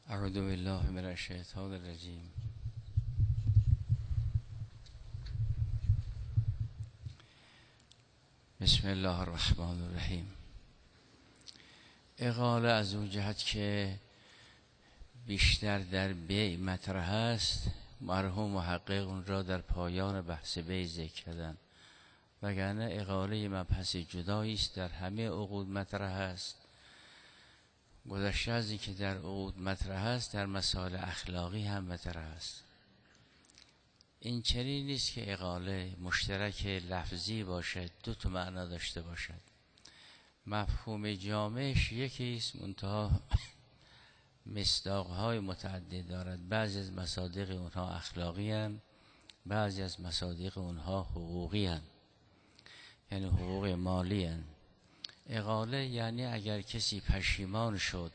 اعوذ بالله من الشیطان الرجیم. بسم الله الرحمن الرحیم. اقاله از اون جهت که بیشتر در بیع مطرح است، مرحوم محقق اون را در پایان بحث بیع ذکر کردن، وگرنه اقاله مبحث جدایی است، در همه عقود مطرح است. گذشته از این که در عقود مطرح است، در مسائل اخلاقی هم مطرح است. این چنین نیست که اقاله مشترک لفظی باشد، دو تا معنا داشته باشد. مفهوم جامعش یکی است، منتها مصداق‌های متعدد دارد. بعضی از مصادیق اونها اخلاقی هستند، بعضی از مصادیق اونها حقوقی هستند، یعنی حقوق مالی هستند. اقاله یعنی اگر کسی پشیمان شد،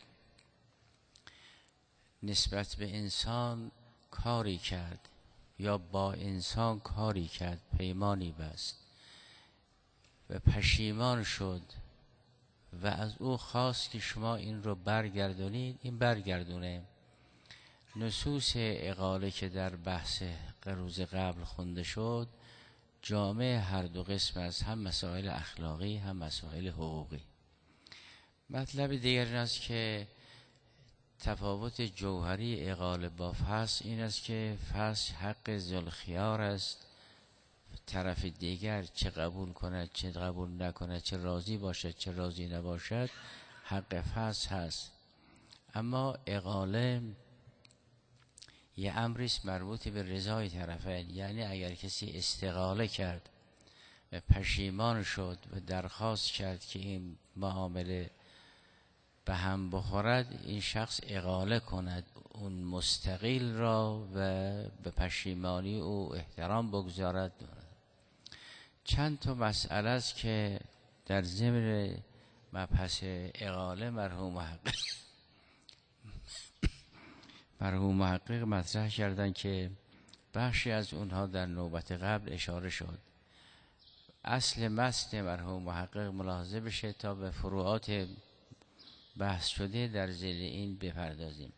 نسبت به انسان کاری کرد یا با انسان کاری کرد، پیمانی بست و پشیمان شد و از او خواست که شما این رو برگردونید، این برگردونه. نصوص اقاله که در بحث روز قبل خونده شد، جامع هر دو قسم است، هم مسائل اخلاقی هم مسائل حقوقی. مطلب دیگر این است که تفاوت جوهری اقاله با فسخ این است که فسخ حق ذوالخیار است، طرف دیگر چه قبول کند چه قبول نکند، چه راضی باشد چه راضی نباشد، حق فسخ هست. اما اقاله یه امریست مربوط به رضای طرفین، یعنی اگر کسی استقاله کرد و پشیمان شد و درخواست کرد که این معامله به هم بخورد، این شخص اقاله کند اون مستقیل را و به پشیمانی او احترام بگذارد. چند تا مسئله است که در ضمن مبحث اقاله مرحوم محقق مطرح کردن که بخشی از اونها در نوبت قبل اشاره شد. اصل متن مرحوم محقق ملاحظه بشه تا به فروعات بحث شده در ذیل این بپردازیم.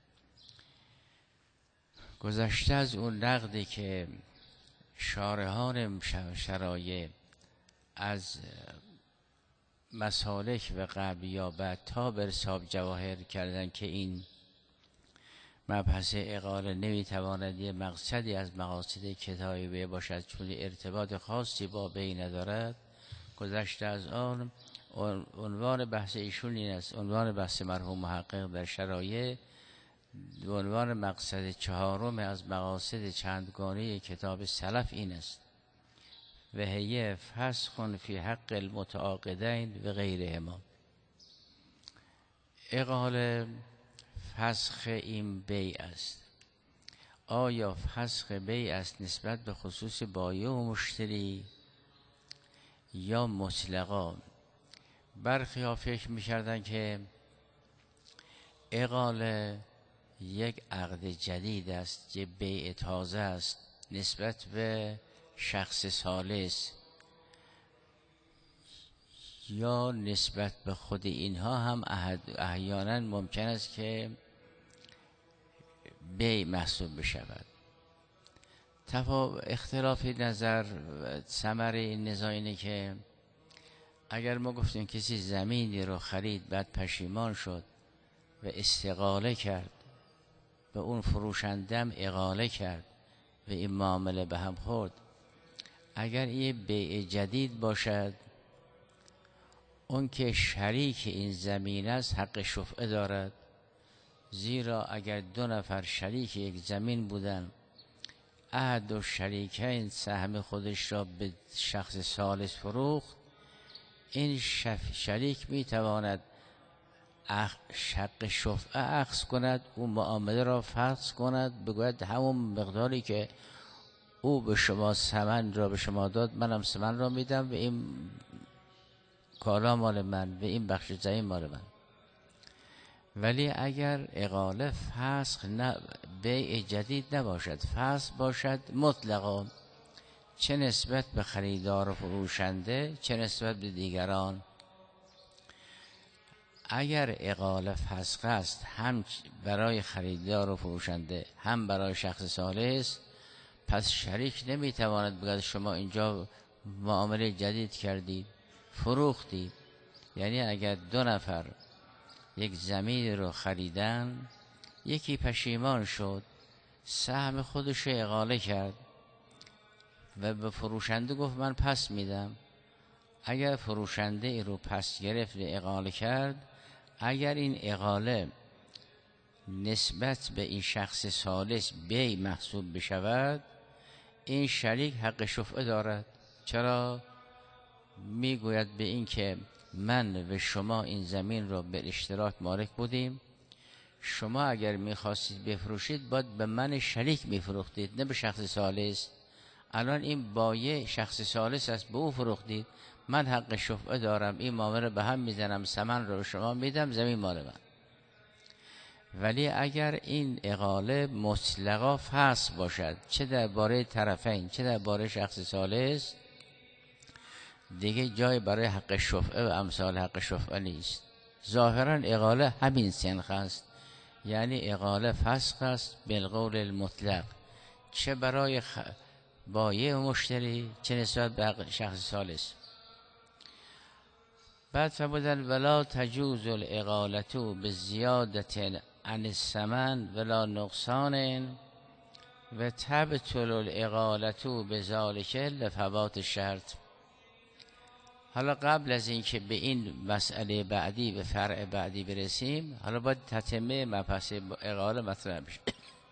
گذشته از اون نقدی که شارحان شرایع از مسالک و قبلیابت تا برساب جواهر کردن که این مبحث اقاله نمیتواند یه مقصدی از مقاصد کتابی باشد چون ارتباط خاصی با بی ندارد. گذشته از آن عنوان بحث ایشون این است، عنوان بحث مرحوم محقق در شرایع، عنوان مقصد چهارم از مقاصد چندگانه کتاب سلف این است: و هی فسخ فی حق المتعاقدین و غیرهما. اقاله فسخ این بیع است. آیا فسخ بیع است نسبت به خصوص بایع و مشتری یا مطلقا؟ برخی ها فکر می‌کردن که اقاله یک عقد جدید است، یک بیع تازه است نسبت به شخص ثالث، یا نسبت به خود اینها هم احیانا ممکن است که بیع محسوب بشود. اختلاف نظر ثمره این نزاع اینه که اگر ما گفتیم کسی زمینی رو خرید بعد پشیمان شد و استقاله کرد و اون فروشندم اقاله کرد و این معامله به هم خورد، اگر یه بیع جدید باشد، اون که شریک این زمین است حق شفعه دارد، زیرا اگر دو نفر شریک یک زمین بودن، احد و شریکین سهم خودش را به شخص ثالث فروخت، این شریک میتواند حق شفعه اخذ کند، اون معامله را فسخ کند، بگوید همون مقداری که او به شما ثمن را به شما داد، منم ثمن را میدم و این کالا مال من و این بخش زمین مال من. ولی اگر اقاله فسخ بیع جدید نباشد، فسخ باشد مطلقا، چه نسبت به خریدار و فروشنده چه نسبت به دیگران، اگر اقاله فسخ است، هم برای خریدار و فروشنده هم برای شخص ثالث، پس شریک نمیتواند بگوید شما اینجا معامله جدید کردید، فروختید. یعنی اگر دو نفر یک زمین رو خریدن، یکی پشیمان شد، سهم خودش رو اقاله کرد و به فروشنده گفت من پس میدم. اگر فروشنده ای رو پس گرفت و اقاله کرد، اگر این اقاله نسبت به این شخص ثالث بی محسوب بشود، این شریک حق شفعه دارد. چرا؟ میگوید به این که من و شما این زمین رو به اشتراک مالک بودیم، شما اگر میخواستید بفروشید باید به من شریک میفروختید، نه به شخص ثالث. الان این بایع شخص ثالث است، به او فروختید، من حق شفعه دارم، این معامله به هم میزنم، ثمن رو به شما میدم، زمین مال من. ولی اگر این اقاله مطلقا فسخ باشد، چه درباره طرفین چه درباره شخص ثالث، دیگه جای برای حق شفعه و امثال حق شفعه نیست. ظاهرا اقاله همین سنخ است، یعنی اقاله فسخ است بالقول المطلق، چه برای بایع و مشتری چه نسبت به شخص ثالث. بعد فرمودن ولا تجوز الاقالة بزیادت عن الثمن ولا نقصان و تبطل الاقالة بذلك لفوات الشرط. حالا قبل از اینکه به این مسئله بعدی و فرع بعدی برسیم، حالا باید تتمه مبحث اقاله مطرح بشه.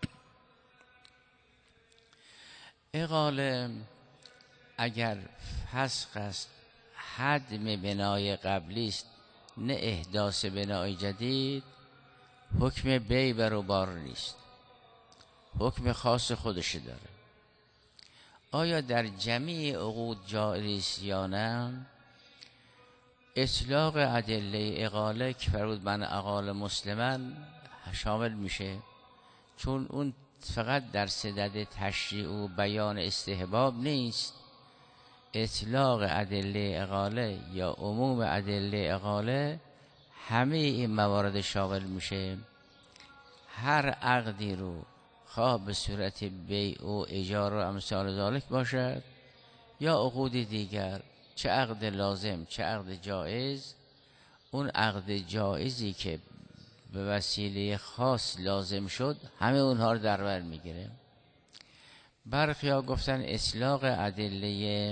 اقاله اگر فسخ است، هدم بنای قبلی است، نه احداث بنای جدید، حکم بی بروبار نیست، حکم خاص خودش داره. آیا در جمعی عقود جایز یا نه؟ اطلاق ادله اقاله که فرمود من اقال مسلمن شامل میشه، چون اون فقط در صدد تشریع و بیان استحباب نیست. اطلاق ادله اقاله یا عموم ادله اقاله همه این موارد شامل میشه. هر عقدی رو خواه به صورت بیع و اجاره و امثال ذالک باشد یا عقود دیگر، چه عقد لازم چه عقد جایز، اون عقد جایزی که به وسیله خاص لازم شد همه اونها رو در بر میگیره. برخی ها گفتن اطلاق ادله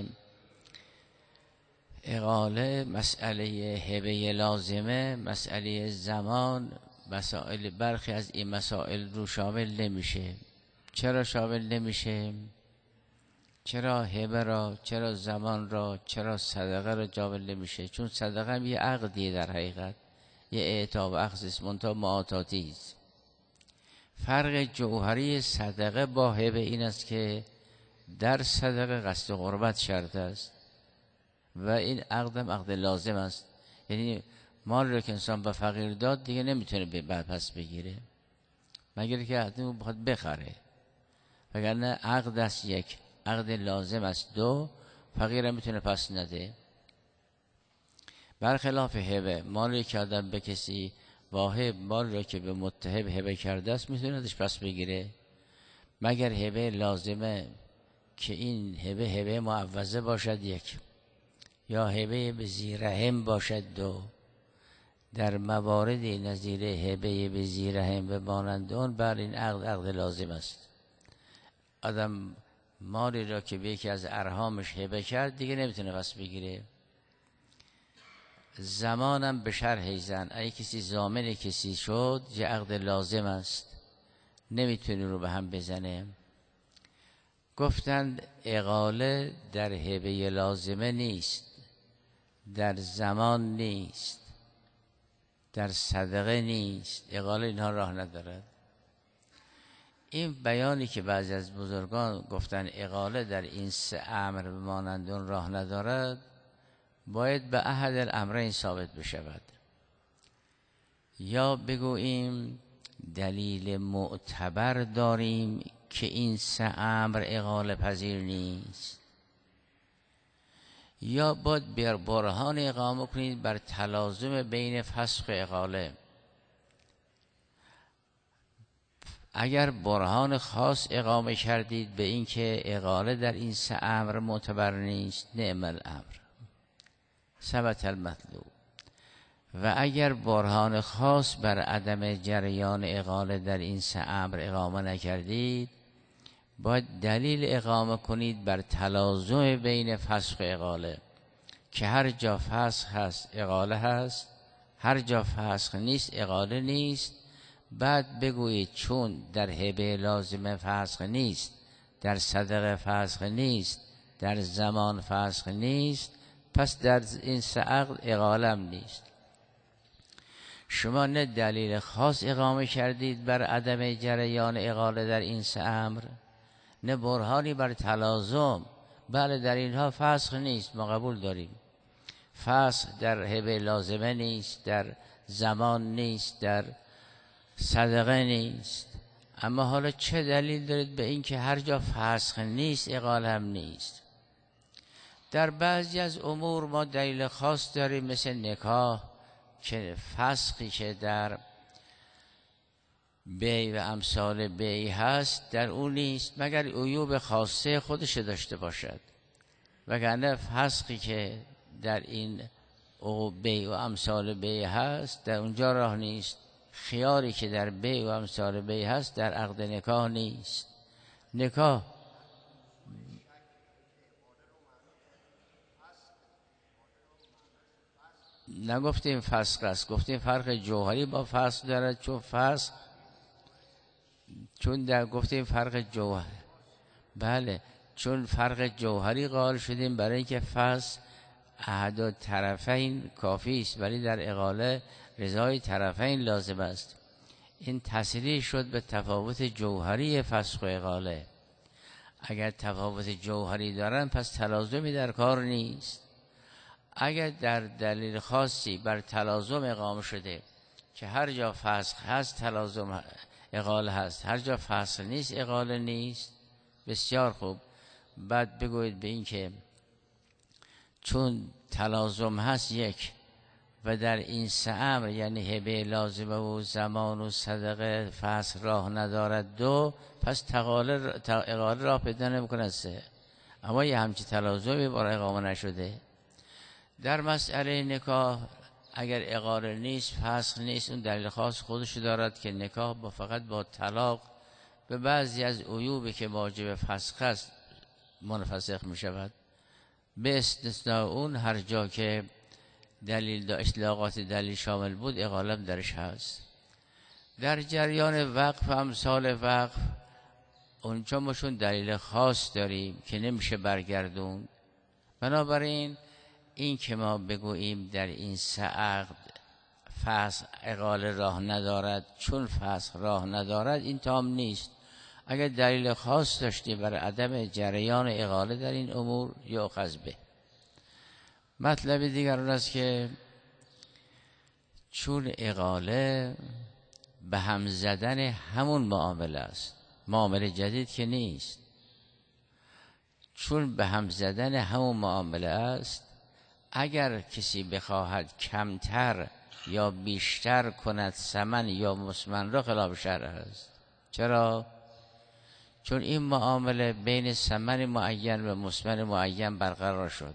اقاله مسئله هبه لازمه، مسئله زمان، مسائل برخی از این مسائل رو شامل نمیشه. چرا شامل نمیشه؟ چرا هبه را، چرا زمان را، چرا صدقه را شامل نمیشه؟ چون صدقه هم یه عقدیه، در حقیقت یه اعطا و اخذ است، منتها معاطاتی است. فرق جوهری صدقه با هبه این است که در صدقه قصد قربت شرط است و این عقدم عقد لازم است. یعنی مال رو که انسان به فقیر داد دیگه نمیتونه به بعد پس بگیره، مگر که عقدمو بخواد بخره، وگرنه عقد است یک، عقد لازم است دو، فقیر هم میتونه پس نده. برخلاف هبه، مالی که آدم به کسی واهب، مال را که به متهب هبه کرده است میتونه ازش پس بگیره، مگر هبه لازمه که این هبه معوضه باشد یک، یا هبه به زیرهم باشد دو. در مواردی نظیر هبه به زیرهم و مانند اون بر این عقد لازم است. آدم مالی را که به یکی از ارهامش هبه کرد دیگه نمیتونه پس بگیره. زمانم به شرح زن، اگه کسی ضامن کسی شد یه عقد لازم است، نمیتونه رو به هم بزنه. گفتند اقاله در هبه لازمه نیست، در زمان نیست، در صدقه نیست، اقاله اینها راه ندارد. این بیانی که بعضی از بزرگان گفتن اقاله در این سه امر مانند اون راه ندارد، باید به احد الامرین ثابت بشود. یا بگوییم دلیل معتبر داریم که این سه امر اقاله پذیر نیست، یا باید برهان اقامه کنید بر تلازم بین فسخ و اقاله. اگر برهان خاص اقامه کردید به این که اقاله در این سه امر معتبر نیست، نعم الامر، ثبت المطلوب. و اگر برهان خاص بر عدم جریان اقاله در این سه امر اقامه نکردید، باید دلیل اقامه کنید بر تلازم بین فسخ و اقاله، که هر جا فسخ هست اقاله هست، هر جا فسخ نیست اقاله نیست. بعد بگویید چون در هبه لازمه فسخ نیست، در صدقه فسخ نیست، در زمان فسخ نیست، پس در این سه عقد اقاله هم نیست. شما نه دلیل خاص اقامه کردید بر عدم جریان اقاله در این سه امر، نه برهانی بر تلازم. بله در اینها فسخ نیست، ما قبول داریم. فسخ در هبه لازمه نیست، در زمان نیست، در صدقه نیست. اما حالا چه دلیل دارید به این که هر جا فسخ نیست اقاله هم نیست؟ در بعضی از امور ما دلیل خاص داریم، مثل نکاح که فسخی که در بیع و امثال بیع هست در اون نیست مگر عیوب خاصه خودش داشته باشد، وگرنه فسخی که در این بیع و امثال بیع هست در اونجا راه نیست. خیاری که در بیع و امثال بیع هست در عقد نکاح نیست. نکاح نگفتیم فسخ است، گفتیم فرق جوهری با فسخ دارد. چون فسخ چون در گفتیم فرق جوهر، بله چون فرق جوهری قائل شدیم برای اینکه فسخ احد طرفین کافی است، ولی در اقاله رضای طرفین لازم است. این تصریح شد به تفاوت جوهری فسخ و اقاله. اگر تفاوت جوهری دارن پس تلازمی در کار نیست. اگر در دلیل خاصی بر تلازم اقامه شده که هر جا فسخ هست تلازم اقاله هست، هر جا فسخ نیست اقاله نیست، بسیار خوب. بعد بگویید به این که چون تلازم هست یک و در این سه امر یعنی هبه لازمه و زمان و صدقه فسخ راه ندارد دو، پس اقاله راه پیدا نمی‌کند سه. اما یه همچی تلازمی برای اقامه نشده. در مسئله نکاح اگر اقاله نیست فسخ نیست، اون دلیل خاص خودش دارد که نکاح فقط با طلاق به بعضی از عیوبی که واجب فسخ است منفسخ می شود. به استثناء اون هر جا که دلیل اطلاقات دلیل شامل بود اقاله درش هست. در جریان وقف امثال وقف اونجا ماشون دلیل خاص داریم که نمیشه برگردون. بنابراین این که ما بگوییم در این سه عقد فسخ اقاله راه ندارد چون فسخ راه ندارد این تام نیست. اگر دلیل خاص داشتی برای عدم جریان اقاله در این امور یؤخذ به. مطلب دیگر اون است که چون اقاله به هم زدن همون معامله است، معامله جدید که نیست، چون به هم زدن همون معامله است، اگر کسی بخواهد کمتر یا بیشتر کند ثمن یا مسمن را خلاف شرع است. چرا؟ چون این معامله بین ثمن معین و مسمن معین برقرار شد،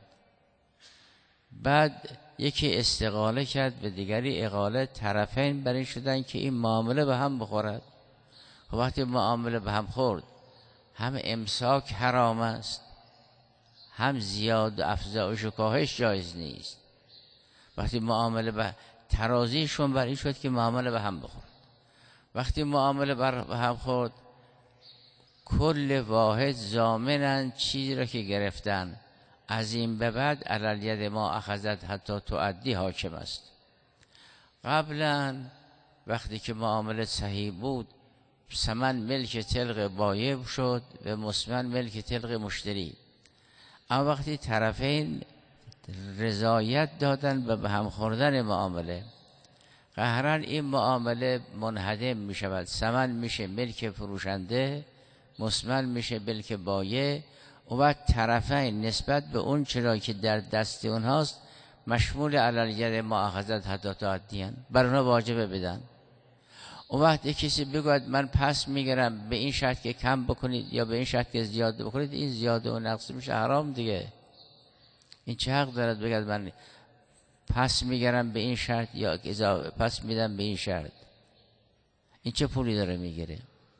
بعد یکی استقاله کرد به دیگری اقاله، طرفین بر این شدن که این معامله به هم بخورد. وقتی معامله به هم خورد هم امساک حرام است، هم زیاد افزایش و کاهش جایز نیست. وقتی معامله به ترازیشون بر این شد که معامله به هم بخورد، وقتی معامله به هم خورد کل واحد ضامنن چیزی را که گرفتن، از این به بعد علی ید ما اخذت حتی تؤدی حاکم است. قبلا وقتی که معامله صحیح بود ثمن ملک طلق بایع شد و مسمن ملک طلق مشتری. اما وقتی طرفین رضایت دادن به هم خوردن معامله، قهرا این معامله منهدم می شود. ثمن میشه ملک فروشنده، مسمن میشه ملک بایع. و بعد طرفین نسبت به اون چرا که در دست اونهاست مشمول علی مؤاخذت حتی تعدیان، بر اونها واجبه بدن. و وقت کسی بگوید من پس میگیرم به این شرط که کم بکنید یا به این شرط که زیاده بکنید، این زیاده و نقص میشه حرام دیگه. این چه حق دارد بگید من پس میگیرم به این شرط یا اضافه پس میدم به این شرط؟ این چه پولی داره میگیره؟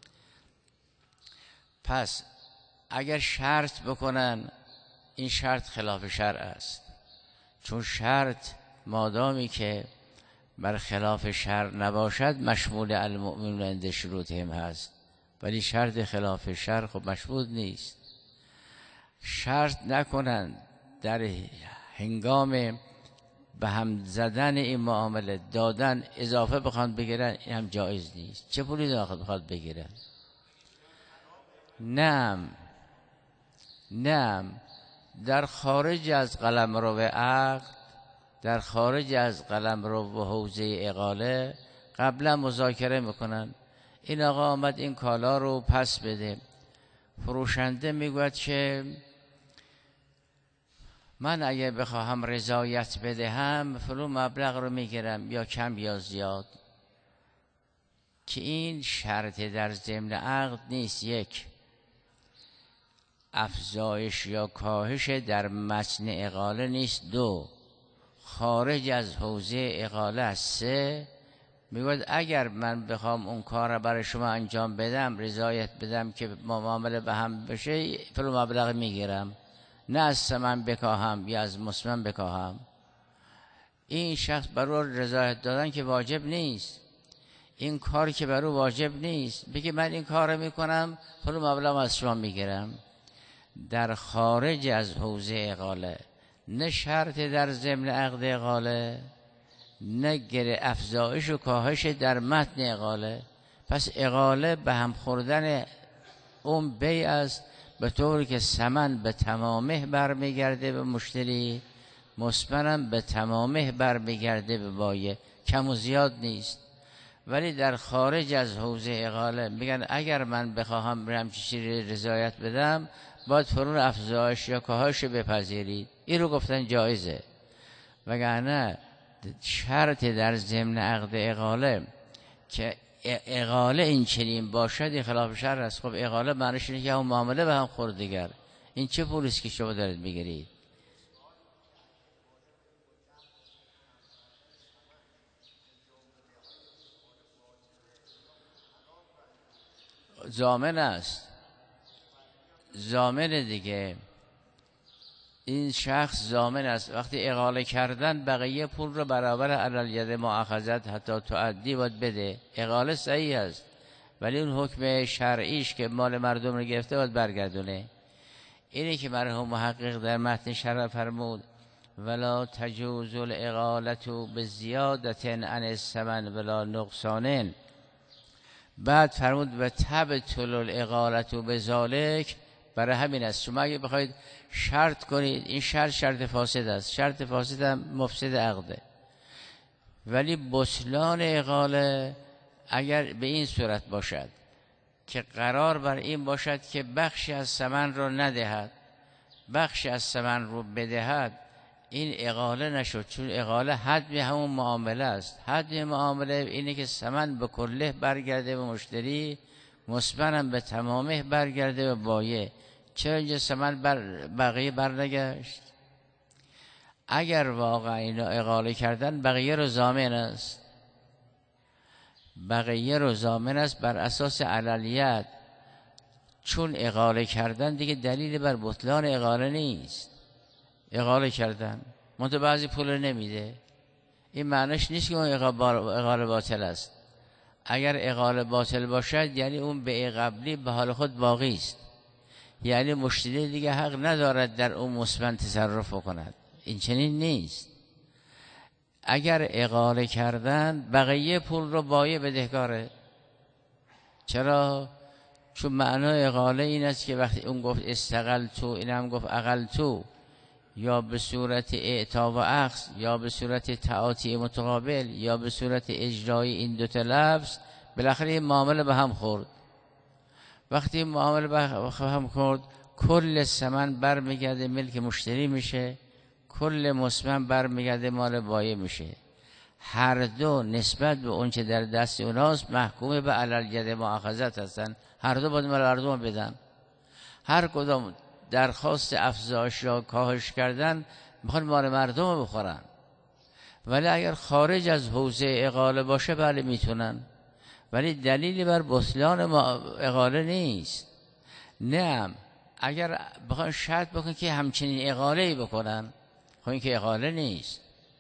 پس اگر شرط بکنن این شرط خلاف شرع است، چون شرط مادامی که بر خلاف شرع نباشد مشمول المؤمنون عند شروطهم هست، ولی شرط خلاف شرع خب مشمول نیست. شرط نکنن در هنگام به هم زدن این معامله دادن اضافه بخوان بگیرن، این هم جایز نیست. چه پولی داخل بخواد بگیرن؟ نعم در خارج از قلمرو عقد، در خارج از قلمرو و حوزه اقاله قبلا مذاکره میکنن. این آقا آمد این کالا رو پس بده، فروشنده میگوید که من اگه بخواهم رضایت بدهم فلان مبلغ رو میگیرم، یا کم یا زیاد، که این شرط در ضمن عقد نیست. یک، افزایش یا کاهش در متن اقاله نیست. دو، خارج از حوزه اقاله است. سه، میگوید اگر من بخوام اون کار رو برای شما انجام بدم، رضایت بدم که معامله به هم بشه، فلان مبلغ میگیرم، نه از ثمن بکاهم یا از مسمن بکاهم. این شخص برای رضایت دادن که واجب نیست، این کاری که برای واجب نیست، بگه من این کار رو میکنم فلان مبلغ از شما میگیرم. در خارج از حوزه اقاله، نه شرط در ضمن عقد اقاله، نه گره افزایش و کاهش در متن اقاله. پس اقاله به هم خوردن اون بیع است، به طوری که ثمن به تمامه برمیگرده به مشتری، مسمنم به تمامه برمیگرده به بایع، کم و زیاد نیست. ولی در خارج از حوزه اقاله میگن اگر من بخواهم همچین چیزی رضایت بدم باید فرون افزایش یا کاهش بپذیرید. این رو گفتن جایزه. وگرنه شرط در ضمن عقد اقاله که اقاله این چنین باشد خلاف شرع است. خب اقاله معنیش اینه که اون معامله به هم خورد دیگر. این چه پولیست که شما دارید میگیرید؟ ضامن است، ضامن دیگه. این شخص ضامن است. وقتی اقاله کردن بقیه پول رو برابر علی ید مؤاخذت حتی تعدی باید بده. اقاله صحیح است، ولی اون حکم شرعیش که مال مردم رو گرفته باید برگردونه. اینی که مرحوم محقق در متن شرح فرمود ولا تجوز الاقالة بزیادة عن الثمن ولا نقصان، بعد فرمود و تبطل الاقالة بذالک. برای همین است شما اگه بخواید شرط کنید، این شرط فاسد است. شرط فاسد هم مفسد عقده. ولی بطلان اقاله اگر به این صورت باشد که قرار بر این باشد که بخشی از ثمن رو ندهد، بخشی از ثمن رو بدهد، این اقاله نشد. چون اقاله حد همون معامله است. حد معامله اینه که ثمن به کله برگرده به مشتری، مسمنم به تمامه برگرده به بایع. چرا اینجا ثمن بقیه برنگشت؟ اگر واقعا اینا اقاله کردن بقیه رو ضامن است، بقیه رو ضامن است بر اساس عللیت. چون اقاله کردن دیگه دلیل بر بطلان اقاله نیست. اقاله کردن منتها بعضی پول نمیده، این معنیش نیست که اون اقاله باطل است. اگر اقاله باطل باشد یعنی اون بیع قبلی به حال خود باقی است، یعنی مشتری دیگه حق ندارد در اون مسمن تصرف کند. این چنین نیست. اگر اقاله کردن بقیه پول رو بایع بدهکاره. چرا؟ چون معنای اقاله این است که وقتی اون گفت استقلتو، این هم گفت اقلتو، یا به صورت اعطا و اخذ، یا به صورت تعاطی متقابل، یا به صورت اجرای این دو تا لفظ، بالاخره این معامله به هم خورد. وقتی این معامله به هم خورد، کل ثمن برمیگرده ملک مشتری میشه، کل مثمن برمیگرده مال بایع میشه. هر دو نسبت به اون چه در دست اوناست محکوم به علل ید مؤاخذت هستن. هر دو باید مال مردم بدن. هر کدام درخواست افزایش یا کاهش کردن میخوان مال مردم بخورن. ولی اگر خارج از حوزه اقاله باشه بله میتونن، ولی دلیلی بر بطلان اقاله نیست. نه اگر بخوان شرط بکن که همچنین اقاله‌ای بکنن، خب این که اقاله نیست.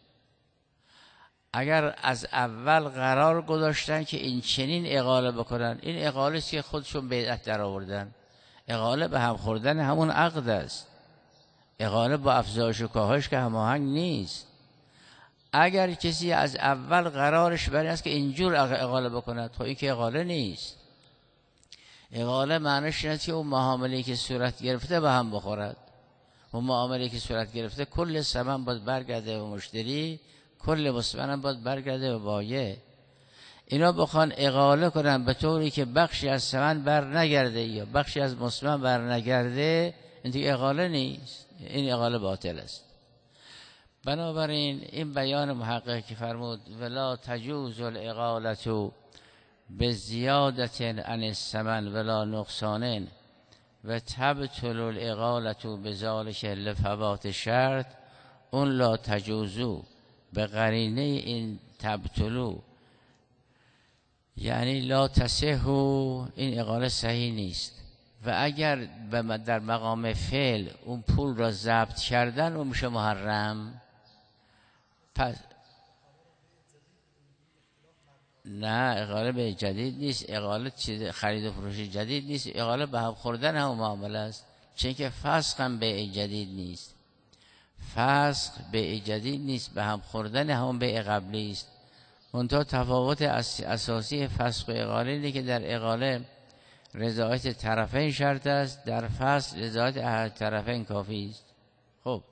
اگر از اول قرار گذاشتن که این چنین اقاله بکنن، این اقاله است که خودشون بدعت در آوردن. اقاله به هم خوردن همون عقد است. اقاله با افزایش و کاهش که هماهنگ نیست. اگر کسی از اول قرارش بر این است که اینجور اقاله بکند، خب این که اقاله نیست. اقاله معنیش اینه که اون معامله‌ای که صورت گرفته به هم بخورد. اون معامله‌ای که صورت گرفته کل ثمن باید برگرده به مشتری، کل مثمن هم باید برگرده به بایع. اینا بخوان اقاله کنن به طوری که بخشی از ثمن بر نگرده یا بخشی از مثمن بر نگرده، این دیگه اقاله نیست، این اقاله باطل است. بنابراین این بیان محقق که فرمود ولا تجوز الاقالة بزیادت عن الثمن ولا نقصان و تبطل الاقالة بذلك لفوات شرط، اون لا تجوزو به قرینه این تبطلو یعنی لا تصحو، این اقاله صحیح نیست. و اگر در مقام فعل اون پول را ضبط کردن اون میشه محرم. پس نه اقاله به جدید نیست، اقاله چیز خرید و فروش جدید نیست، اقاله به هم خوردن هم معامله است. چون که فسخ هم به جدید نیست، فسخ به جدید نیست، به هم خوردن هم به قبلی است. منتها تفاوت اساسی فسخ و اقاله اینه که در اقاله رضایت طرفین شرط است، در فسخ رضایت احد طرفین کافی است. خب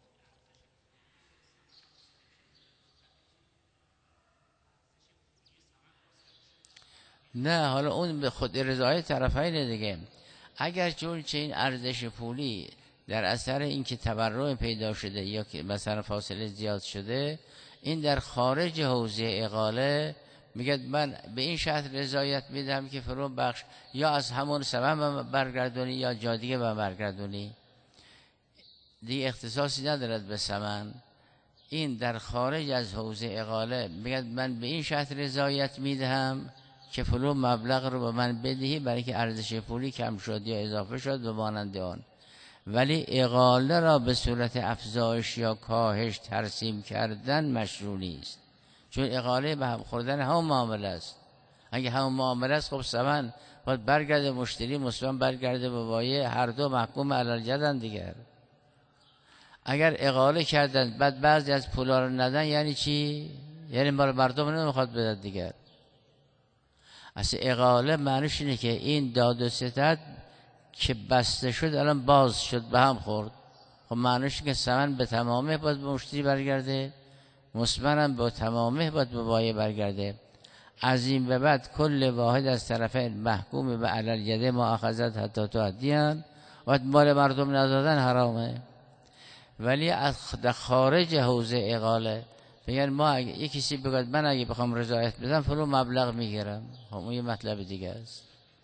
نه حالا اون به خود رضایت طرفین دیگه. اگر چون چه این ارزش پولی در اثر اینکه تورم پیدا شده یا که مثلا فاصله زیاد شده، این در خارج حوزه اقاله میگه من به این شرط رضایت میدم که فرون بخش یا از همون ثمن برگردونی یا جا دیگه برگردونی، دیگه اختصاصی ندارد به ثمن. این در خارج از حوزه اقاله میگه من به این شرط رضایت میدهم که فلان مبلغ رو به من بدهی برای که ارزش پولی کم شد یا اضافه شد به مانند آن. ولی اقاله را به صورت افزایش یا کاهش ترسیم کردن مشروع نیست، چون اقاله به هم خوردن همون معامله است. اگه همون معامله است خب ثمن باید برگرده مشتری، مثمن برگرده به بایع، هر دو محکوم علل جدن دیگر. اگر اقاله کردن بعد بعضی از پولا رو ندن یعنی چی؟ یعنی مردم نمیخواد بدن دیگر. اصلا اقاله معنیش اینه که این داد و ستد که بسته شد الان باز شد به هم خورد، خب معنیش که ثمن به تمامه باید به مشتری برگرده، مثمن هم به تمامه باید به بایع برگرده. از این به بعد کل واحد از طرفین محکوم به علل ید مؤاخذت حتی تؤدیان، و مال مردم ندادن حرامه. ولی از خارج حوزه اقاله بگن ما یک کسی بگه من اگه بخوام رضایت بدم فلان مبلغ میگیرم، خب اون یه مطلب دیگه است.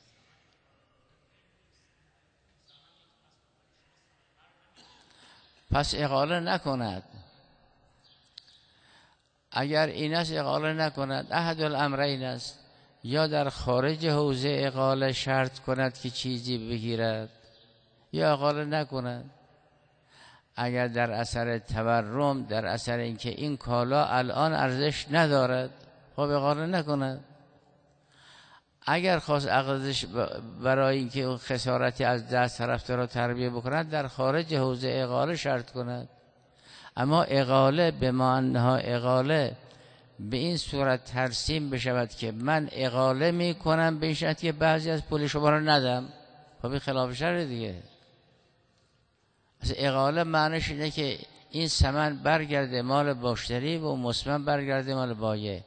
پس اقاله نکند. اگر این است اقاله نکند، احد الامرین است، یا در خارج حوزه اقاله شرط کند که چیزی بگیرد یا اقاله نکند. اگر در اثر تورم، در اثر اینکه این کالا الان ارزش ندارد، خب اقاله نکند. اگر خواست ارزش برای اینکه اون خسارتی از دست طرفدار را تربیه بکند، در خارج حوزه اقاله شرط کند. اما اقاله به معناها اقاله به این صورت ترسیم بشود که من اقاله می کنم به این شرط که بعضی از پول شما را ندم، خب این خلاف شرع دیگه. از اقاله معنیش اینه که این ثمن برگرده مال مشتری و مثمن برگرده مال بایع.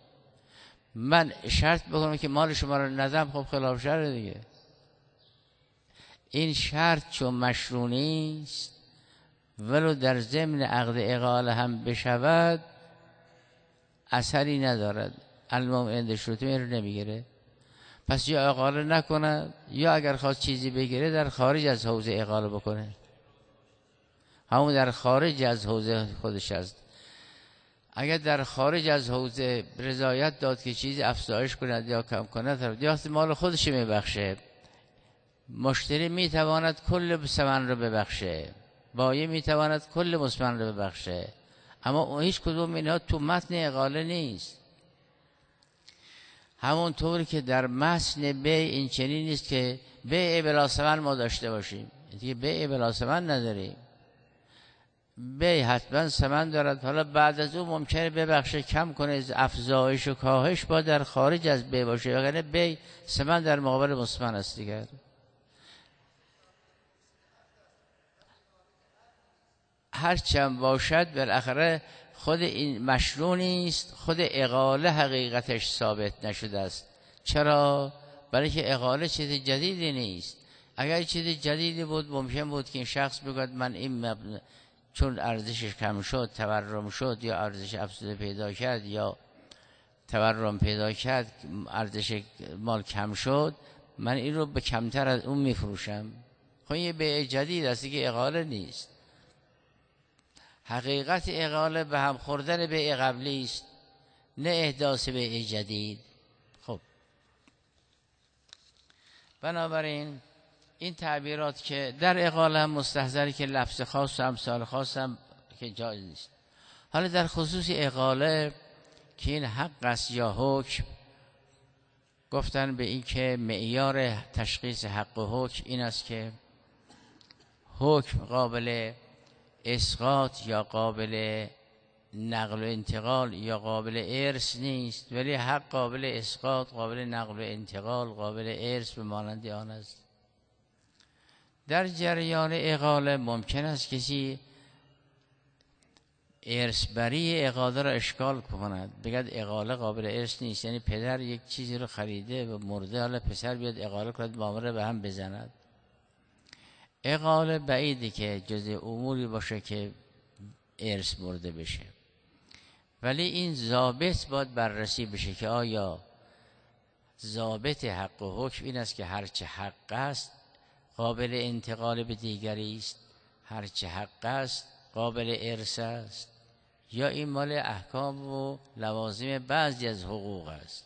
من شرط بکنم که مال شما رو ندم، خب خلاف شرع دیگه. این شرط چون مشروع نیست ولو در ضمن عقد اقاله هم بشود اثری ندارد. المهم عند شروط این رو نمیگیره. پس یا اقاله نکنه یا اگر خواست چیزی بگیره در خارج از حوزه اقاله بکنه، همون در خارج از حوزه خودش است. اگر در خارج از حوزه رضایت داد که چیزی افزایش کند یا کم کند، یا مال خودش میبخشه. مشتری میتواند کل ثمن رو ببخشه، بایع میتواند کل مثمن رو ببخشه، اما هیچ کدوم اینها تو متن اقاله نیست. همون طوری که در متن بیع این چنین نیست که بیع بلا ثمن ما داشته باشیم، دیگه بیع بلا ثمن نداریم. بیع حتما ثمن دارد، حالا بعد از اون ممکنه ببخشه، کم کنه، افزایش و کاهش با در خارج از بیع باشه، وگرنه بیع ثمن در مقابل مثمن است دیگر. هر چند باشد بالاخره خود این مشروع نیست، خود اقاله حقیقتش ثابت نشده است. چرا؟ برای که اقاله چیز جدیدی نیست. اگر چیز جدیدی بود ممکن بود که این شخص بگوید من این چون ارزشش کم شد، تورم شد، یا ارزش افزوده پیدا کرد، یا تورم پیدا کرد، ارزش مال کم شد، من این رو به کمتر از اون میفروشم. خب یه بیع جدید است که اقاله نیست. حقیقت اقاله به هم خوردن بیع قبلی است، نه احداث بیع جدید. خب بنابراین این تعبیرات که در اقاله هم مستحضری که لفظ خاص و امثال خاص هم که جایز نیست. حالا در خصوص اقاله که این حق است یا حکم، گفتن به این که معیار تشخیص حق و حکم این است که حکم قابل اسقاط یا قابل نقل و انتقال یا قابل ارث نیست، ولی حق قابل اسقاط، قابل نقل و انتقال، قابل ارث به مانند آن است. در جریان اقاله ممکن است کسی ارثبری اقاله را اشکال کند، بگد اقاله قابل ارث نیست، یعنی پدر یک چیزی رو خریده و مرده، حالا پسر بیاد اقاله کند معامله به هم بزند. اقاله بعیده که جز اموری باشه که ارث برده بشه، ولی این ضابط باید بررسی بشه که آیا ضابط حق و حکم این است که هرچه حق است قابل انتقال به دیگری است، هرچه حق است قابل ارث است، یا این مال احکام و لوازم بعضی از حقوق است.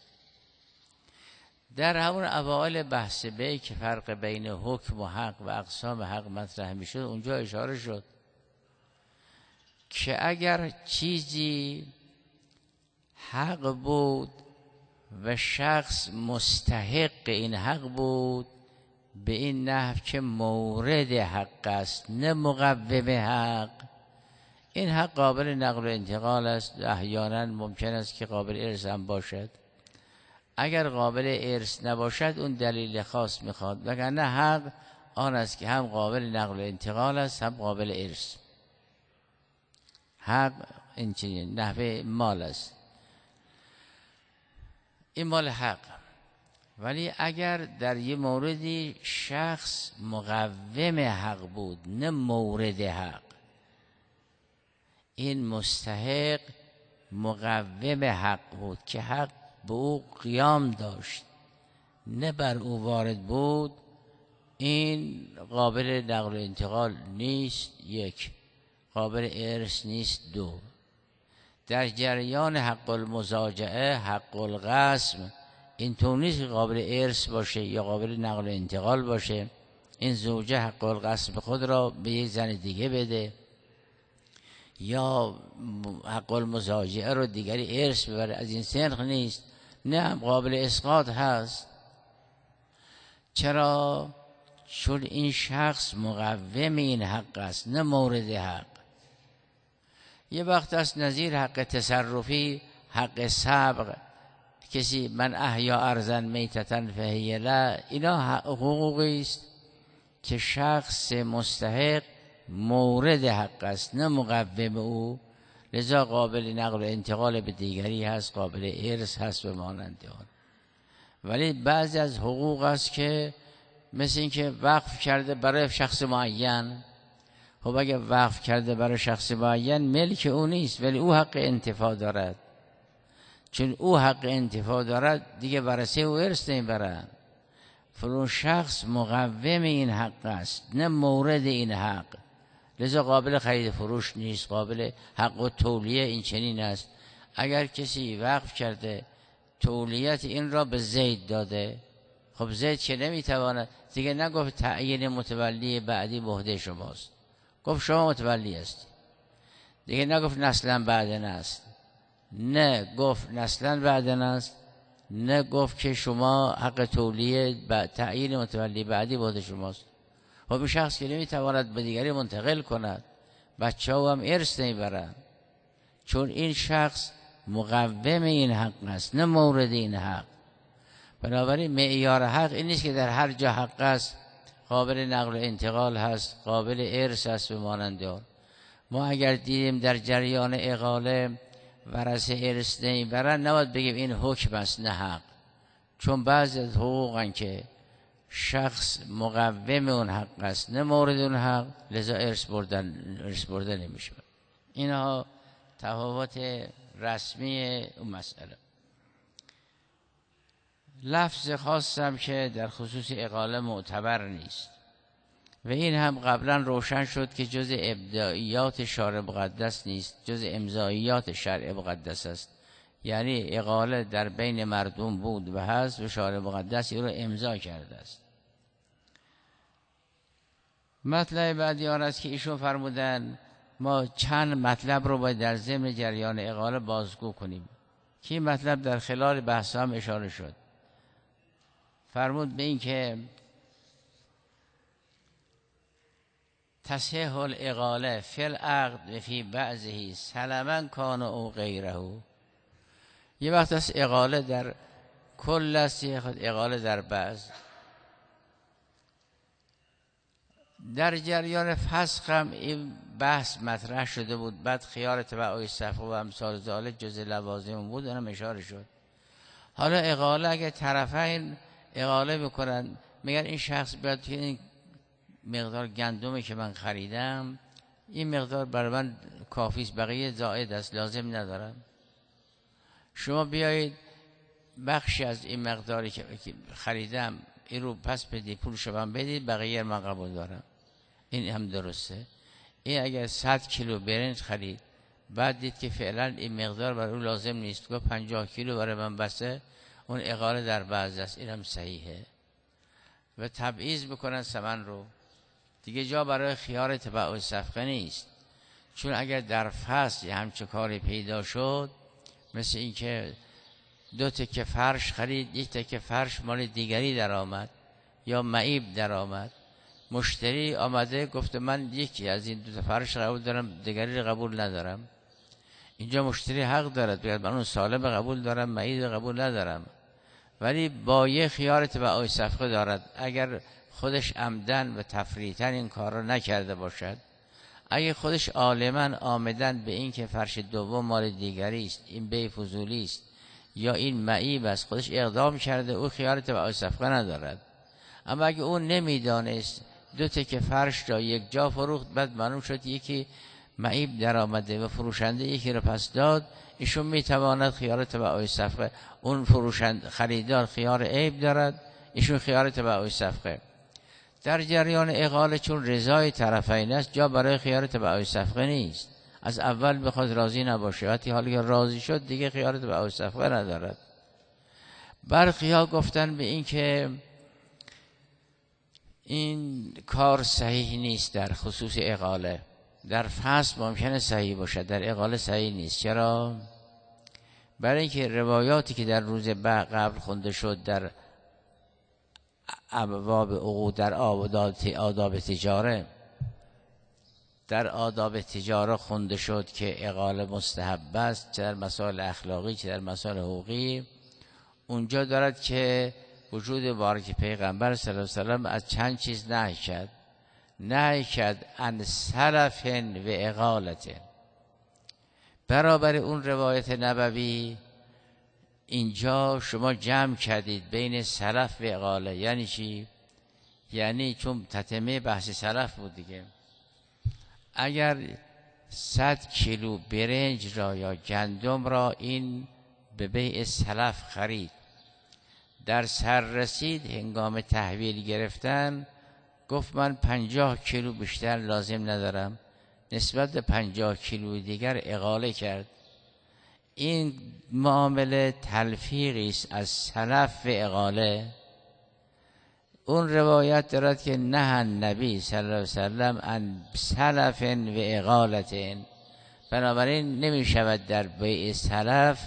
در همون اوائل بحث بیع که فرق بین حکم و حق و اقسام حق مطرح میشد، اونجا اشاره شد که اگر چیزی حق بود و شخص مستحق این حق بود به این نحو که مورد حق است نه مقوم حق، این حق قابل نقل و انتقال است. احیانا ممکن است که قابل ارث هم باشد. اگر قابل ارث نباشد اون دلیل خاص میخواد، وگرنه حق آن است که هم قابل نقل و انتقال است هم قابل ارث. حق این چنین نحوه مال است، این مال حق. ولی اگر در یه موردی شخص مقوم حق بود نه مورد حق، این مستحق مقوم حق بود که حق به او قیام داشت نه بر او وارد بود، این قابل نقل و انتقال نیست. یک، قابل ارث نیست. دو، در جریان حق المزاجعه، حق القسم، این طور نیست که قابل ارث باشه یا قابل نقل و انتقال باشه. این زوجه حق القسم خود را به یک زن دیگه بده یا حق المزاجعه رو دیگری ارث ببره، از این سنخ نیست. نه، هم قابل اسقاط هست. چرا؟ چون این شخص مقوم این حق است نه مورد حق. یه وقت است نظیر حق تصرفی، حق سبق، کسی من احیا ارضا میتة فهی له، اینا حقوقی است که شخص مستحق مورد حق است نه مقوم او، لذا قابل نقل و انتقال به دیگری هست، قابل ارث هست به مانند آن. ولی بعضی از حقوق است که مثل اینکه وقف کرده برای شخص معین. خب اگه وقف کرده برای شخص معین ملک او نیست، ولی او حق انتفاع دارد. چون او حق انتفاع دارد دیگه ورثه او ارث نمیبرند. فلان شخص مقوم این حق است، نه مورد این حق، لذا قابل خرید فروش نیست، قابل حق و تولیه این چنین است. اگر کسی وقف کرده تولیت این را به زید داده، خب زید که نمیتواند دیگه، نگفت تعیین متولی بعدی به عهده شماست، گفت شما متولی است دیگه، نگفت نسلا بعدن است، نه گفت نسلا بعدن است، نه گفت که شما حق تولیه تعیین متولی بعدی به عهده شماست. خب این شخص که نمیتواند به دیگری منتقل کند، بچه ها هم ارث نمیبرند، چون این شخص مقوم این حق است، نه مورد این حق. بنابراین معیار حق این نیست که در هر جا حق است قابل نقل و انتقال هست، قابل ارث است و مانند آن. ما اگر دیدیم در جریان اقاله ورثه ارث نمیبرند، نباید بگیم این حکم است نه حق، چون بعضی از حقوقن که شخص مقوم اون حق است نه مورد اون حق، لذا ارث برده نمیشه. اینها تفاوت رسمی اون مسئله. لفظ خاصم که در خصوص اقاله معتبر نیست و این هم قبلا روشن شد که جز ابداعیات شارع مقدس نیست، جز امضاییات شرع مقدس است. یعنی اقاله در بین مردم بود و هست و شارع مقدس این رو امضا کرده است. مطلب بعدی آن است که ایشون فرمودن ما چند مطلب رو باید در ضمن جریان اقاله بازگو کنیم که این مطلب در خلال بحث هم اشاره شد. فرمود به این که تصحیح الاقاله فی العقد و فی بعضه سلما کان او غیره. یه وقت است اقاله در کل است، یه وقت اقاله در بعض. در جریان فسخ هم این بحث مطرح شده بود، بعد خیار تبع صفقه و امثال ذالک جز لوازم بود، اونم اشاره شد. حالا اقاله اگه طرفین اقاله بکنن، میگن این شخص بیاد که این مقدار گندمی که من خریدم این مقدار برای من کافی است، بقیه زائد است لازم ندارم، شما بیایید بخشی از این مقداری که خریدم این رو پس بدید، پولشو من بدید، بقیه من قبول دارم. این هم درسته. این اگر 100 کیلو برنج خرید، بعد دید که فعلا این مقدار برای اون لازم نیست، گفت 50 کیلو برای من بسه، اون اقاله در بعض است، این هم صحیحه. و تبعیض بکنن ثمن رو، دیگه جا برای خیار تبع صفقه نیست. چون اگر در فصل همچه کاری پیدا شد، مثل این که 2 تکه فرش خرید، 1 تکه فرش مال دیگری در آمد یا معیب در آمد، مشتری آمده گفته من یکی از این 2 تا فرش قبول دارم، دیگری رو قبول ندارم. اینجا مشتری حق دارد بگه من اون سالم قبول دارم، معیب قبول ندارم، ولی با یه خیار تبع صفقه دارد. اگر خودش عمدن و تفریطاً این کار رو نکرده باشد، اگه خودش عالماً آمدن به این که فرش دوم مال دیگری است، این بی فضولی است یا این معیب است، خودش اقدام کرده، او خیار تبع صفقه ندارد. اما اگه اون نمیدانست 2 تکه فرش را یک جا فروخت، بعد معلوم شد یکی معیب در آمده و فروشنده یکی را پس داد، ایشون میتواند خیار تبع صفقه، اون فروشنده خریدار خیار عیب دارد، ایشون خیار تبع صفقه. در جریان اقاله چون رضای طرفین است، جا برای خیار تبع صفقه نیست. از اول بخواد راضی نباشه، وقتی حالی که راضی شد دیگه خیار تبع صفقه ندارد. برخی‌ها گفتن به این که این کار صحیح نیست در خصوص اقاله. در فصل ممکنه صحیح باشد، در اقاله صحیح نیست. چرا؟ برای اینکه روایاتی که در روز قبل خونده شد در ابواب عقود، در آداب تجاره، در آداب تجاره خونده شد که اقاله مستحب است، چه در مسائل اخلاقی چه در مسائل حقوقی. اونجا دارد که وجود بارک پیغمبر صلی الله علیه و سلم از چند چیز نهی کرد عن سلف و اقالت. برابر اون روایت نبوی اینجا شما جمع کردید بین سلف و اقاله. یعنی چی؟ یعنی چون تتمه بحث سلف بود دیگه، اگر 100 کیلو برنج را یا گندم را این به بیع سلف خرید، در سر رسید هنگام تحویل گرفتن گفت من 50 کیلو بیشتر لازم ندارم، نسبت به 50 کیلو دیگر اقاله کرد. این معامله تلفیقی است از سلف و اقاله. اون روایت دارد که نه النبی صلی الله علیه وسلم ان سلف و اقالت، بنابراین نمی شود در بیع سلف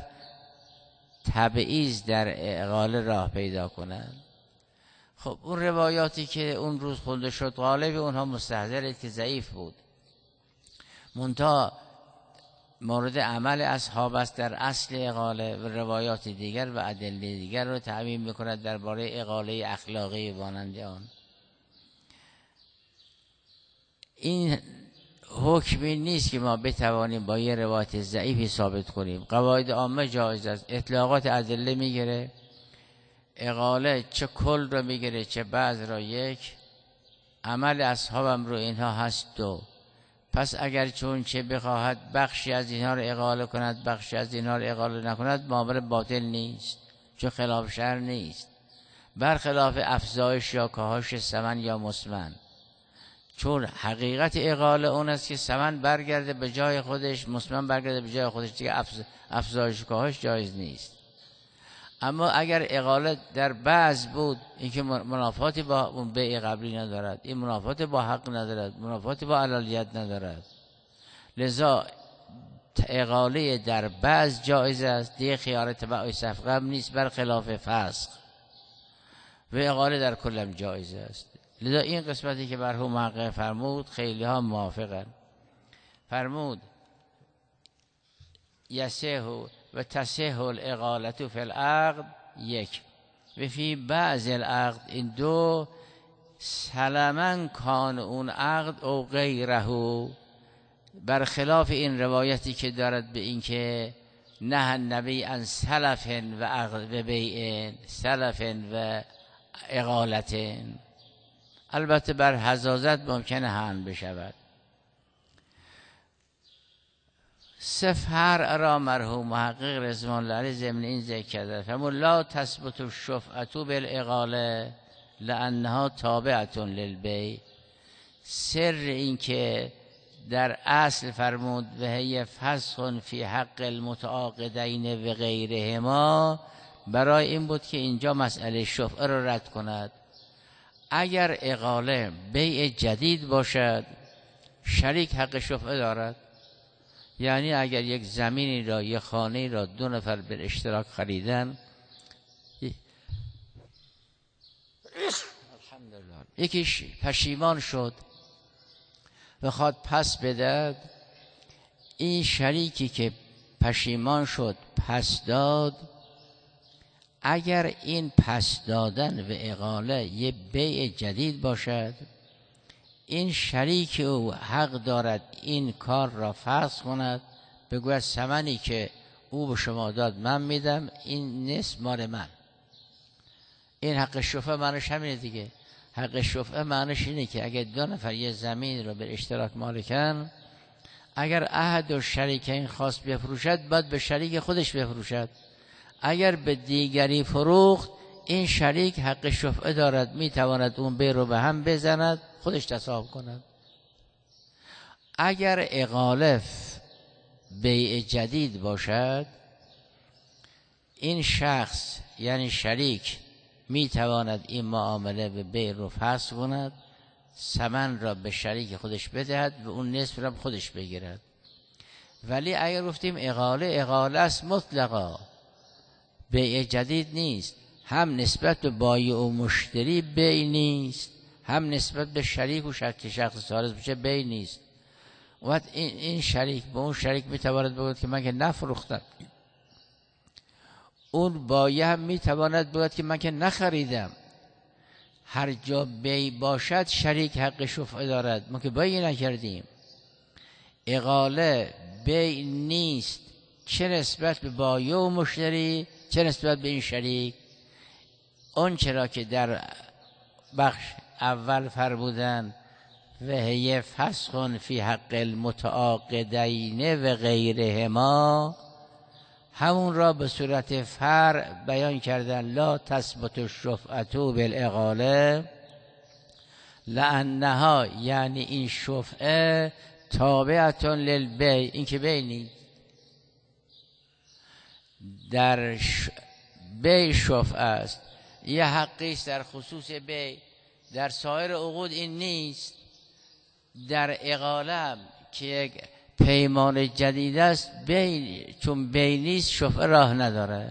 تبعیض در اقاله راه پیدا کنند. خب اون روایاتی که اون روز خونده شد غالب اونها مستحضر که ضعیف بود، منتها مورد عمل اصحاب است در اصل اقاله و روایات دیگر و ادله دیگر رو تعمیم میکند درباره اقاله اخلاقی مانند آن. این حکمی نیست که ما بتوانیم با یه روایت ضعیفی ثابت کنیم. قواعد عامه جایز است، اطلاقات ادله میگیره، اقاله چه کل رو میگیره چه بعض را یک، عمل اصحابم رو اینها هست دو. پس اگر چون چه بخواهد بخشی از اینها رو اقاله کند بخشی از اینها رو اقاله نکند، معامله باطل نیست، چون خلاف شرع نیست، برخلاف افزایش یا کاهش ثمن یا مسمن، چون حقیقت اقاله اون است که ثمن برگرده به جای خودش، مسمن برگرده به جای خودش، دیگه افزایش و کاهش جایز نیست. اما اگر اقاله در بعض بود، اینکه منافاتی با اون بیع قبلی ندارد، این منافاتی با حق ندارد، منافاتی با علالیت ندارد، لذا اقاله در بعض جایز است، دیگه خیار تبع صفقه هم نیست، بر خلاف فسخ، و اقاله در کلم جایز است. لذا این قسمتی که مرحوم محقق فرمود خیلی ها موافقن. فرمود یصح و تصح الاقاله فی العقد یک و فی بعض العقد، این دو سلما کان اون عقد او غیره، برخلاف این روایتی که دارد به این که نه النبی عن سلف و عقد و بیع، سلف و اقالت، البته بر حزازت ممکنه حمل بشود. فرع را مرحوم محقق رضوان الله علیه ضمن این ذکر کرده، فرمود لا تثبت الشفعة بالاقاله لانها تابعة للبیع. سر این که در اصل فرمود و هی فسخ فی حق المتعاقدین و غیرهما، برای این بود که اینجا مسئله شفعه را رد کند. اگر اقاله بیع جدید باشد، شریک حق شفعه دارد. یعنی اگر یک زمینی را یک خانه را دو نفر به اشتراک خریدن، الحمدلله یکیش پشیمان شد و خواد پس بدهد، این شریکی که پشیمان شد پس داد، اگر این پس دادن و اقاله یه بیع جدید باشد، این شریک او حق دارد این کار را فسخ کند، بگوید ثمنی که او به شما داد من میدم، این نصف مال من. این حق شفعه معنیش همینه دیگه. حق شفعه معنیش اینه که اگر دو نفر یه زمین رو به اشتراک مالکن، اگر احد و شریکین خواست بفروشد باید به شریک خودش بفروشد، اگر به دیگری فروخت این شریک حق شفعه دارد، میتواند اون بیع رو به هم بزند خودش تصاحب کند. اگر اقاله بیع جدید باشد، این شخص یعنی شریک میتواند این معامله به بیع رو فسخ کند، ثمن را به شریک خودش بدهد و اون نصف را خودش بگیرد. ولی اگر گفتیم اقاله است مطلقا، بیع جدید نیست، هم نسبت به بایع و مشتری بیع نیست، هم نسبت به شریک و شخص ثالث بشه بیع نیست. و این شریک به اون شریک میتواند بگوید که من که نفروختم، اون بایع هم میتواند بگوید که من که نخریدم. هر جا بیع باشد شریک حق شفعه دارد، ما که بیع نکردیم. اقاله بیع نیست، چه نسبت به بایع و مشتری چه نسبت به این شریک. اون چرا که در بخش اول فرمودن و هی فسخ فی حق المتعاقدین و غیرهما، همون را به صورت فرع بیان کردن. لا تثبت الشفعة بالاقاله لانها، یعنی این شفعه تابعة للبیع، این که بیع نیست. در بیع شفعه است، یه حقی است در خصوص بیع، در سایر عقود این نیست. در اقاله که یک پیمان جدید است، بیع چون بیع نیست شفعه راه نداره.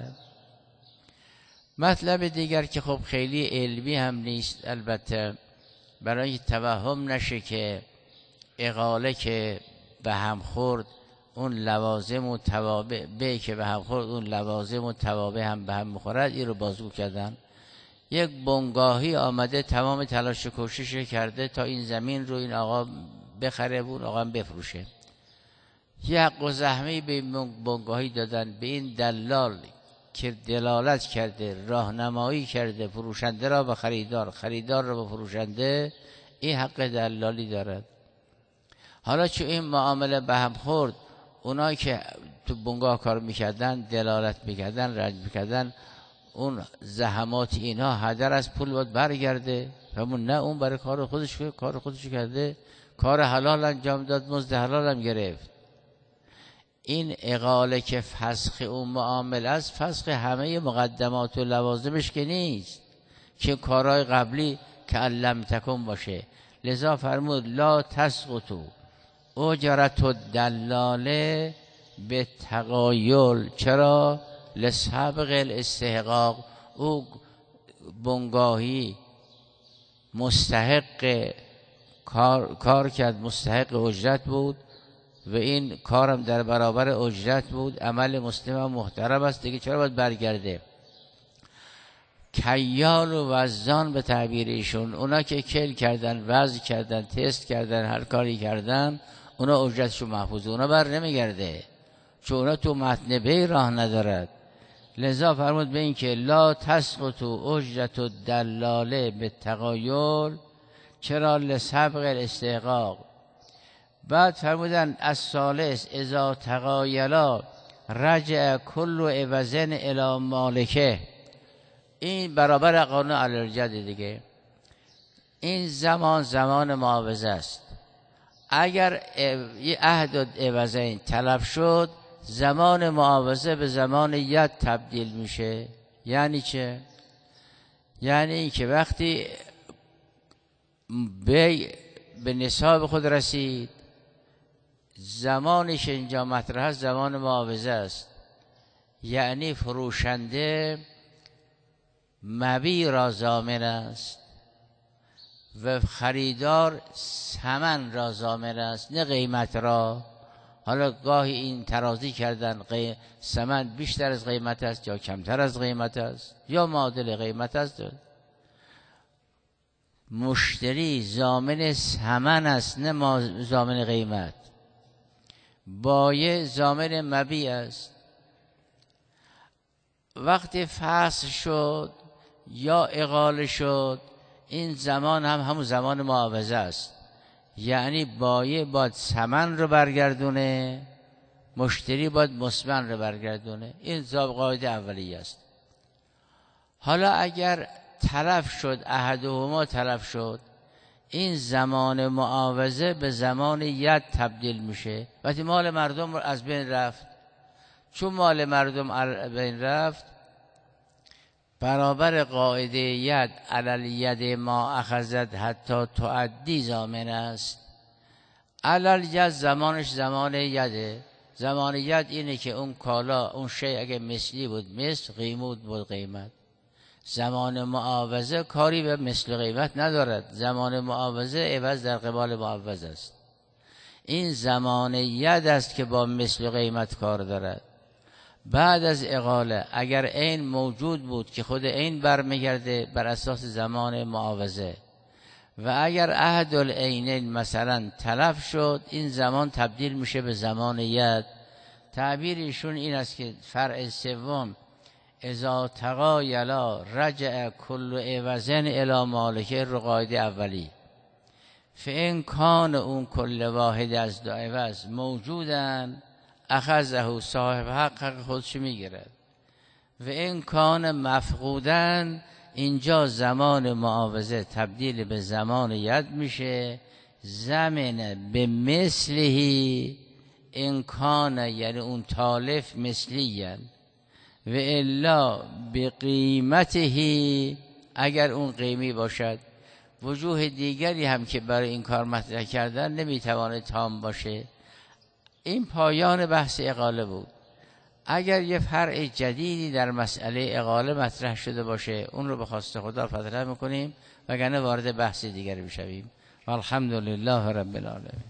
مطلب دیگر که خب خیلی علمی هم نیست، البته برای توهم نشه که اقاله که به هم خورد اون لوازم و توابع، بیع که به هم خورد اون لوازم و توابع هم به هم میخورد، این رو بازگو کردن. یک بنگاهی آمده تمام تلاش و کوشش کرده تا این زمین رو این آقا بخره و اون آقا هم بفروشه. یه حق و زحمه به بنگاهی دادن، به این دلال که دلالت کرده، راهنمایی کرده فروشنده را به خریدار، خریدار را به فروشنده، این حق دلالی دارد. حالا چون این معامله به هم خورد، اونایی که تو بنگاه کار میکردن، دلالت میکردن، رنج میکردن، اون زحمات اینها هدر از پول باید برگرده. همون نه، اون برای کار خودش کرده، کار حلال انجام داد، مزد حلال هم گرفت. این اقاله که فسخ اون معامله است، فسخ همه مقدمات و لوازمش که نیست، که کارهای قبلی که لم تکن باشه. لذا فرمود لا تسقطوا اجرت الدلاله به تقایل. چرا؟ لسابق الاستحقاق، او بنگاهی مستحق کار کرد، مستحق اجرت بود و این کارم در برابر اجرت بود، عمل مسلم محترم است دیگه، چرا باید برگرده؟ کیال و وزان به تعبیر ایشون، اونا که کل کردن، وزن کردن، تست کردن، هر کاری کردن، اونا اجرتشون محفوظه، اونا بر نمیگرده، چون اونا تو متن بیع راه ندارد. لذا فرمود به این که لا تسقطوا اجرت الدلاله به تقایل. چرا؟ لسبق الاستحقاق. بعد فرمودن الثالث اذا تقایلا رجع کل عوضن الی مالکه. این برابر قانون الرجعه دیگه. این زمان معاوضه است. اگر یه عهد و عوضین تلف شد، زمان معاوضه به زمان ید تبدیل میشه. یعنی چه؟ یعنی این که وقتی بیع به نصاب خود رسید، زمانش اینجا مطرح است، زمان معاوضه است. یعنی فروشنده مبیع را ضامن است و خریدار ثمن را ضامن است، نه قیمت را. حالا گاهی این ترازی کردن، ثمن بیشتر از قیمت است یا کمتر از قیمت است یا معادل قیمت است. مشتری ضامن ثمن است، نه ضامن قیمت. بایع ضامن مبیع است. وقتی فصل شد یا اقاله شد، این زمان هم همون زمان معاوضه است. یعنی بایع باید ثمن رو برگردونه، مشتری باید مثمن رو برگردونه. این قاعده اولیه است. حالا اگر تلف شد، احدهما تلف شد، این زمان معاوضه به زمان ید تبدیل میشه. وقتی مال مردم از بین رفت، چون مال مردم از بین رفت، برابر قاعده ید علل ید ما اخذت حتی تعدی ضامن است. علل ید زمانش زمان یده. زمان ید اینه که اون کالا، اون شی اگه مثلی بود مثل، قیمت بود قیمت. زمان معاوضه کاری به مثل قیمت ندارد. زمان معاوضه عوض در قبال معوض است. این زمان ید است که با مثل قیمت کار دارد. بعد از اقاله اگر عین موجود بود که خود عین برمیگرده بر اساس زمان معاوضه، و اگر عهد العینین مثلا تلف شد، این زمان تبدیل میشه به زمان ید. تعبیر ایشون این است که فرع سوم اذا تغایلا رجع کل عوضن الی مالکه رو قاعده اولی. فان کان اون کل واحد از دو عوض موجودن اخذه صاحب حق خودش میگیرد. و این کان مفقودن اینجا زمان معاوضه تبدیل به زمان ید میشه. زمن به مثلهی این کان یعنی اون تالف مثلیه و الا به قیمتهی اگر اون قیمی باشد. وجوه دیگری هم که برای این کار مطرح کردن نمیتوانه تام باشه. این پایان بحث اقاله بود. اگر یه فرع جدیدی در مسئله اقاله مطرح شده باشه اون رو به خواست خدا فتح میکنیم وگرنه وارد بحث دیگری بشویم. والحمدلله رب العالمین.